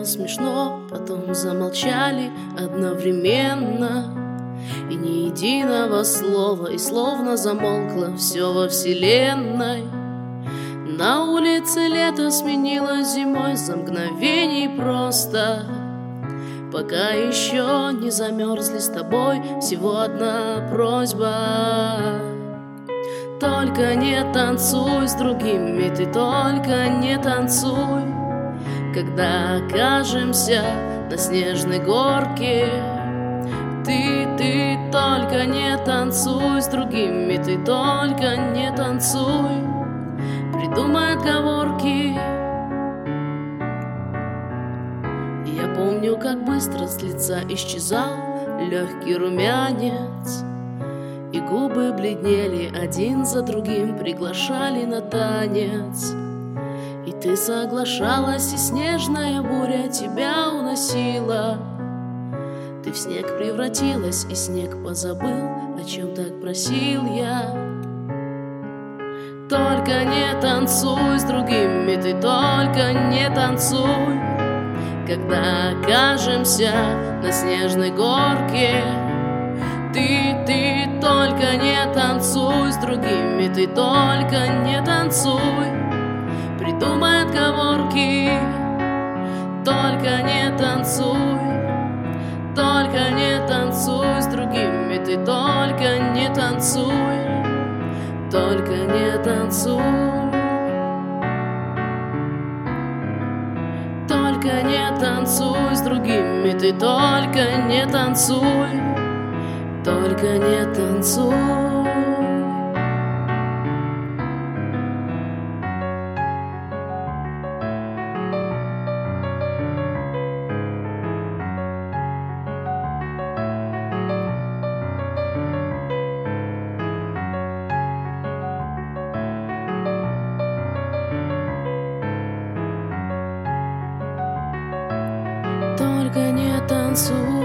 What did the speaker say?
смешно, потом замолчали одновременно. И ни единого слова, и словно замолкло все во вселенной. На улице лето сменилось зимой за мгновений просто. Пока еще не замерзли с тобой, всего одна просьба. Только не танцуй с другими, ты только не танцуй. Когда окажемся на снежной горке, ты только не танцуй с другими, ты только не танцуй. Придумай отговорки. Я помню, как быстро с лица исчезал легкий румянец, и губы бледнели один за другим, приглашали на танец. И ты соглашалась, и снежная буря тебя уносила. Ты в снег превратилась, и снег позабыл, о чем так просил я. Только не танцуй с другими, ты только не танцуй. Когда окажемся на снежной горке, ты только не танцуй с другими, ты только не танцуй. Придумай отговорки. Только не танцуй, только не танцуй с другими, ты только не танцуй, только не танцуй. Только не танцуй с другими, ты только не танцуй, только не танцуй. Только не танцуй.